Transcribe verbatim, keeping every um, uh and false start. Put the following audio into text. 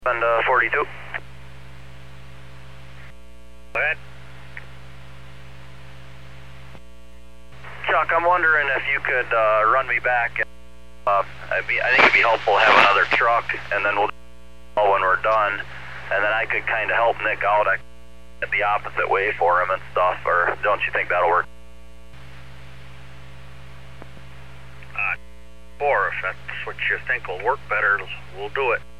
And uh, forty-two. Go ahead. Chuck, I'm wondering if you could uh, run me back. Uh, I'd be, I think it'd be helpful to have another truck, and then we'll do when we're done, and then I could kind of help Nick out I, at the opposite way for him and stuff, or don't you think that'll work? Uh, or if that's what you think will work better, we'll do it.